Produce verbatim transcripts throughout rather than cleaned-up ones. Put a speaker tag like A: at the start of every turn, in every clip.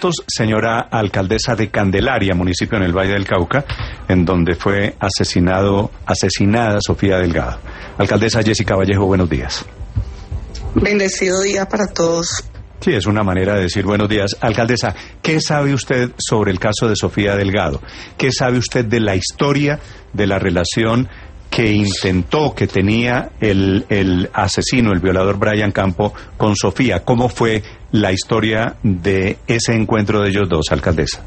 A: Señora alcaldesa de Candelaria, municipio en el Valle del Cauca, en donde fue asesinado, asesinada Sofía Delgado. Alcaldesa Jessica Vallejo, buenos días.
B: Bendecido día para todos.
A: Sí, es una manera de decir buenos días. Alcaldesa, ¿qué sabe usted sobre el caso de Sofía Delgado? ¿Qué sabe usted de la historia de la relación que intentó, que tenía el, el asesino, el violador Brian Campo con Sofía? ¿Cómo fue la historia de ese encuentro de ellos dos, alcaldesa?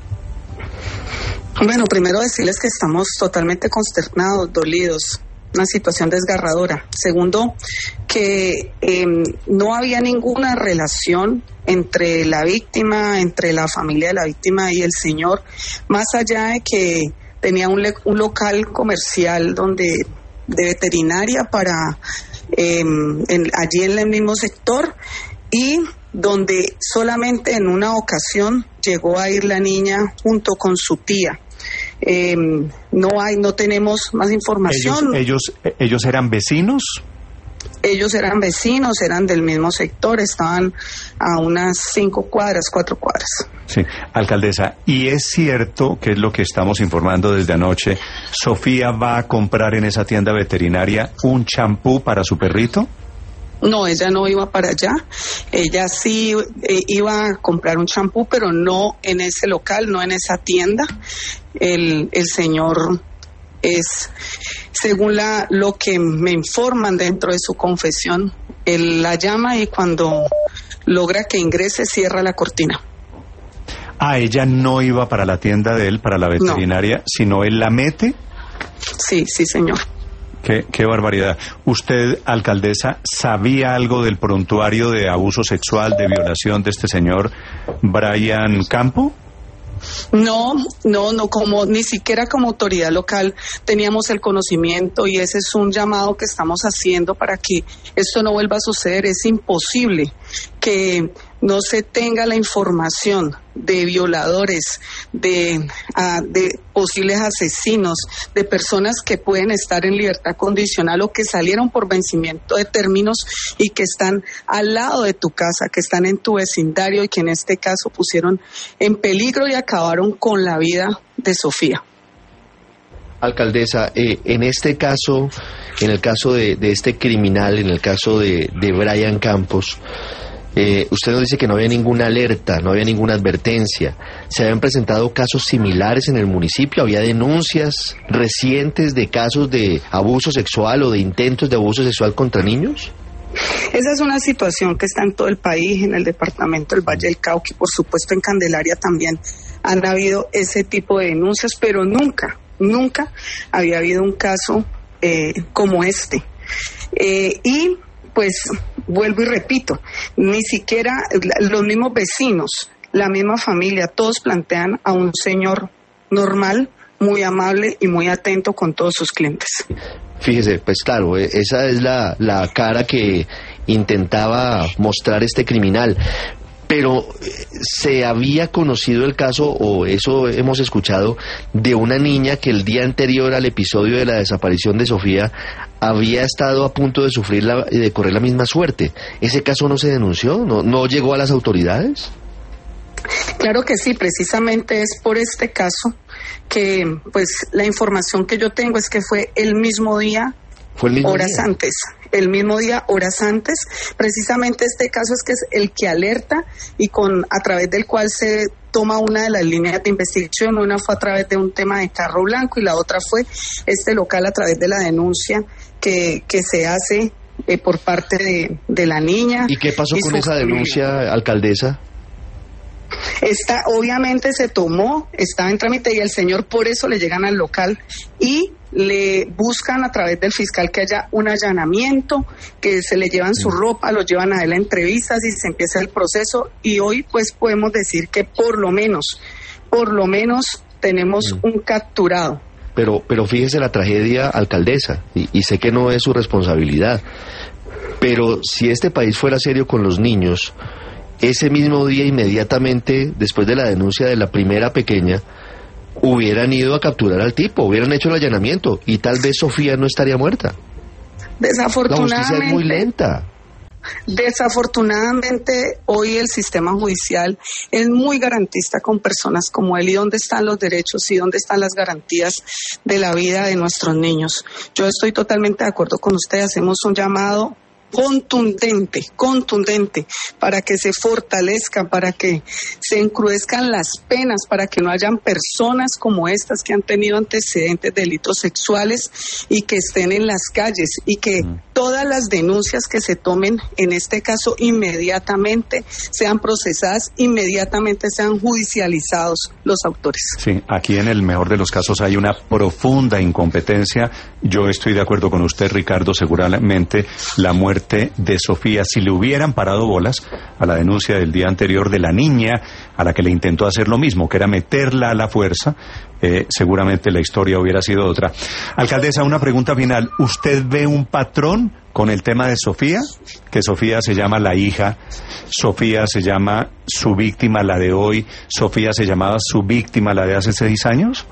B: Bueno, primero decirles que estamos totalmente consternados, dolidos, una situación desgarradora. Segundo, que eh, no había ninguna relación entre la víctima, entre la familia de la víctima y el señor, más allá de que tenía un, le- un local comercial donde de veterinaria para eh, en, allí en el mismo sector, y donde solamente en una ocasión llegó a ir la niña junto con su tía. Eh, no hay, no tenemos más información.
A: Ellos, ellos, ellos eran vecinos.
B: Ellos eran vecinos, eran del mismo sector, estaban a unas cinco cuadras, cuatro cuadras.
A: Sí, alcaldesa, y es cierto, que es lo que estamos informando desde anoche, Sofía va a comprar en esa tienda veterinaria un champú para su perrito.
B: No, ella no iba para allá. Ella sí eh, iba a comprar un champú, pero no en ese local, no en esa tienda. El, el señor es, según la, lo que me informan dentro de su confesión, él la llama y cuando logra que ingrese, cierra la cortina.
A: Ah, ella no iba para la tienda de él, para la veterinaria, no, sino él la mete.
B: Sí, sí, señor.
A: Qué, qué barbaridad. ¿Usted, alcaldesa, sabía algo del prontuario de abuso sexual, de violación de este señor Brian Campo?
B: No, no, no, como ni siquiera como autoridad local teníamos el conocimiento, y ese es un llamado que estamos haciendo para que esto no vuelva a suceder. Es imposible que no se tenga la información de violadores, de, uh, de posibles asesinos, de personas que pueden estar en libertad condicional o que salieron por vencimiento de términos y que están al lado de tu casa, que están en tu vecindario y que en este caso pusieron en peligro y acabaron con la vida de Sofía.
C: Alcaldesa, eh, en este caso, en el caso de, de este criminal, en el caso de, de Brian Campos, Eh, usted nos dice que no había ninguna alerta, no había ninguna advertencia. ¿Se habían presentado casos similares en el municipio? ¿Había denuncias recientes de casos de abuso sexual o de intentos de abuso sexual contra niños?
B: Esa es una situación que está en todo el país, en el departamento del Valle del Cauca, y por supuesto en Candelaria también han habido ese tipo de denuncias, pero nunca, nunca había habido un caso eh, como este. Eh, y pues vuelvo y repito, ni siquiera los mismos vecinos, la misma familia, todos plantean a un señor normal, muy amable y muy atento con todos sus clientes.
C: Fíjese, pues claro, esa es la, la cara que intentaba mostrar este criminal. Pero ¿se había conocido el caso, o eso hemos escuchado, de una niña que el día anterior al episodio de la desaparición de Sofía había estado a punto de sufrir la, de correr la misma suerte? ¿Ese caso no se denunció? ¿No, no llegó a las autoridades?
B: Claro que sí, precisamente es por este caso que pues la información que yo tengo es que fue el mismo día,
C: ¿Fue el mismo
B: horas
C: día?
B: antes. El mismo día, horas antes. Precisamente este caso es que es el que alerta y con a través del cual se toma una de las líneas de investigación. Una fue a través de un tema de carro blanco y la otra fue este local a través de la denuncia que, que se hace eh, por parte de, de la niña.
C: ¿Y qué pasó
B: y
C: con
B: su,
C: esa denuncia, alcaldesa?
B: Esta obviamente se tomó, está en trámite y el señor por eso le llegan al local y le buscan a través del fiscal que haya un allanamiento, que se le llevan su ropa, lo llevan a él a entrevistas y se empieza el proceso, y hoy pues podemos decir que por lo menos, por lo menos tenemos mm. un capturado.
C: Pero, pero fíjese la tragedia, alcaldesa, y, y sé que no es su responsabilidad, pero si este país fuera serio con los niños, ese mismo día, inmediatamente después de la denuncia de la primera pequeña, hubieran ido a capturar al tipo, hubieran hecho el allanamiento y tal vez Sofía no estaría muerta.
B: Desafortunadamente.
C: La justicia es muy lenta.
B: Desafortunadamente, hoy el sistema judicial es muy garantista con personas como él. ¿Y dónde están los derechos y dónde están las garantías de la vida de nuestros niños? Yo estoy totalmente de acuerdo con usted. Hacemos un llamado contundente, contundente, para que se fortalezca, para que se encrudezcan las penas, para que no hayan personas como estas que han tenido antecedentes de delitos sexuales y que estén en las calles, y que todas las denuncias que se tomen en este caso inmediatamente sean procesadas, inmediatamente sean judicializados los autores.
A: Sí, aquí en el mejor de los casos hay una profunda incompetencia. Yo estoy de acuerdo con usted, Ricardo, seguramente la muerte de Sofía, si le hubieran parado bolas a la denuncia del día anterior de la niña a la que le intentó hacer lo mismo, que era meterla a la fuerza, eh, seguramente la historia hubiera sido otra. Alcaldesa, una pregunta final. ¿Usted ve un patrón con el tema de Sofía? Que Sofía se llama la hija, Sofía se llama su víctima, la de hoy, Sofía se llamaba su víctima, la de hace seis años.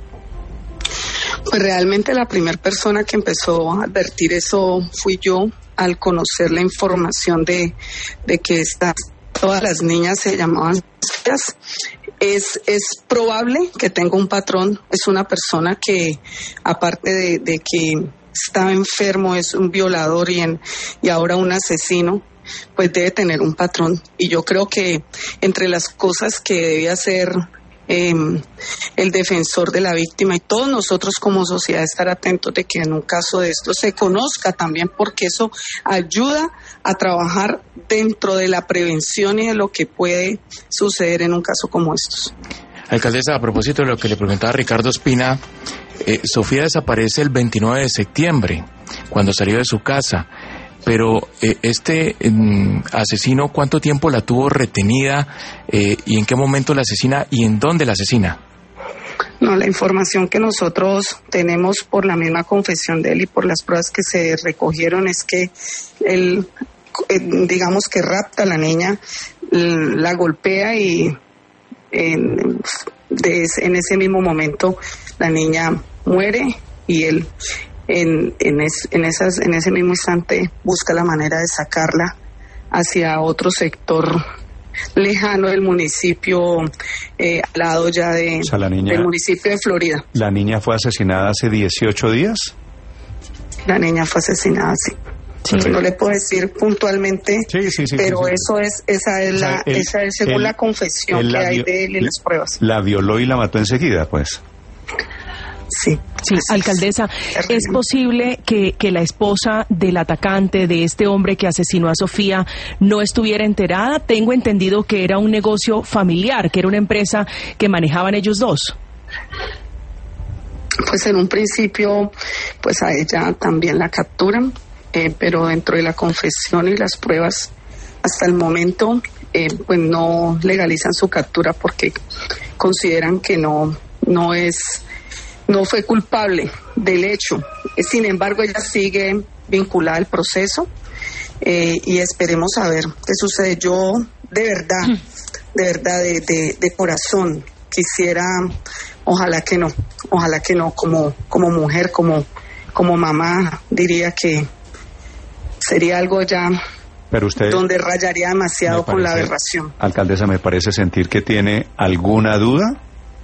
B: Pues realmente la primera persona que empezó a advertir eso fui yo, al conocer la información de, de que estas, todas las niñas se llamaban Sofías. Es, es probable que tenga un patrón. Es una persona que, aparte de, de que estaba enfermo, es un violador y, en, y ahora un asesino, pues debe tener un patrón. Y yo creo que entre las cosas que debe hacer Eh, el defensor de la víctima y todos nosotros como sociedad estar atentos de que en un caso de esto se conozca también, porque eso ayuda a trabajar dentro de la prevención y de lo que puede suceder en un caso como estos.
D: Alcaldesa, a propósito de lo que le preguntaba Ricardo Espina, eh, Sofía desaparece el veintinueve de septiembre, cuando salió de su casa. Pero eh, este eh, asesino, ¿cuánto tiempo la tuvo retenida eh, y en qué momento la asesina y en dónde la asesina?
B: No, la información que nosotros tenemos por la misma confesión de él y por las pruebas que se recogieron es que él, eh, digamos que rapta a la niña, la golpea y en, de, en ese mismo momento la niña muere y él En, en, es, en, esas, en ese mismo instante busca la manera de sacarla hacia otro sector lejano del municipio, eh, al lado ya de, o sea, la niña, del municipio de Florida.
A: ¿La niña fue asesinada hace dieciocho días?
B: La niña fue asesinada, sí. Sí. No le puedo decir puntualmente, sí, sí, sí, pero sí, sí. eso es, esa es, o sea, la, él, esa es según él, la confesión que hay de él en las pruebas.
A: La violó y la mató enseguida, pues.
B: Sí.
E: Sí, alcaldesa, ¿es posible que, que la esposa del atacante, de este hombre que asesinó a Sofía, no estuviera enterada? Tengo entendido que era un negocio familiar, que era una empresa que manejaban ellos dos.
B: Pues en un principio, pues a ella también la capturan, eh, pero dentro de la confesión y las pruebas, hasta el momento, eh, pues no legalizan su captura porque consideran que no, no es... no fue culpable del hecho. Sin embargo, ella sigue vinculada al proceso eh, y esperemos a ver qué sucede. Yo, de verdad, de verdad, de, de, de corazón, quisiera, ojalá que no, ojalá que no, como, como mujer, como, como mamá, diría que sería algo ya...
A: Pero usted,
B: donde rayaría demasiado
A: parece,
B: con la aberración.
A: Alcaldesa, me parece sentir que tiene alguna duda.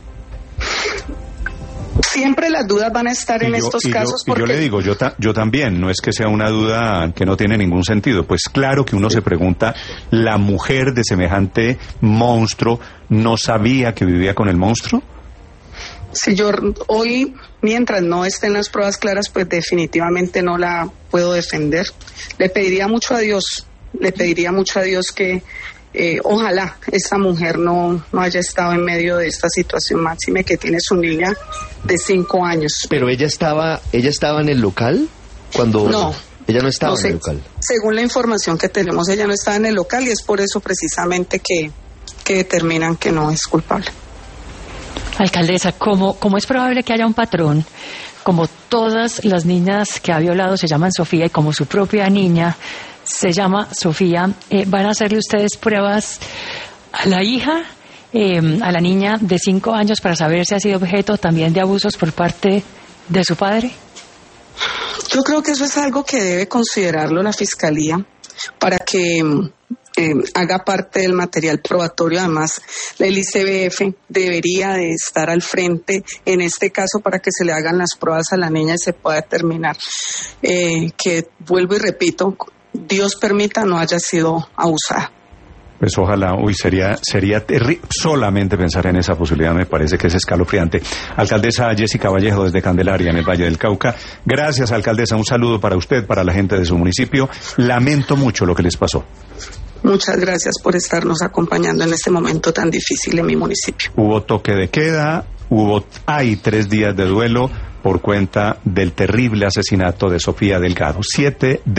B: Siempre las dudas van a estar y en yo, estos
A: y
B: casos.
A: Yo,
B: porque...
A: y yo le digo, yo, ta, yo también, no es que sea una duda que no tiene ningún sentido. Pues claro que uno se pregunta, ¿la mujer de semejante monstruo no sabía que vivía con el monstruo?
B: Si yo hoy, mientras no estén las pruebas claras, pues definitivamente no la puedo defender. Le pediría mucho a Dios, le pediría mucho a Dios que Eh, ojalá esta mujer no, no haya estado en medio de esta situación, máxime que tiene su niña de cinco años.
C: Pero ella estaba, ella estaba en el local cuando
B: no,
C: ella no estaba
B: no sé,
C: en el local.
B: Según la información que tenemos, ella no estaba en el local y es por eso precisamente que, que determinan que no es culpable.
F: Alcaldesa, ¿cómo, cómo es probable que haya un patrón? Como todas las niñas que ha violado se llaman Sofía y como su propia niña se llama Sofía, eh, ¿van a hacerle ustedes pruebas a la hija, eh, a la niña de cinco años para saber si ha sido objeto también de abusos por parte de su padre?
B: Yo creo que eso es algo que debe considerarlo la Fiscalía. para que eh, haga parte del material probatorio. Además, el I C B F debería de estar al frente en este caso para que se le hagan las pruebas a la niña y se pueda determinar eh, que, vuelvo y repito, Dios permita no haya sido abusada.
A: Pues ojalá, uy, sería sería terri- solamente pensar en esa posibilidad me parece que es escalofriante. Alcaldesa Jessica Vallejo desde Candelaria, en el Valle del Cauca. Gracias, alcaldesa. Un saludo para usted, para la gente de su municipio. Lamento mucho lo que les pasó.
B: Muchas gracias por estarnos acompañando en este momento tan difícil en mi municipio.
A: Hubo toque de queda, hubo hay tres días de duelo por cuenta del terrible asesinato de Sofía Delgado. Siete de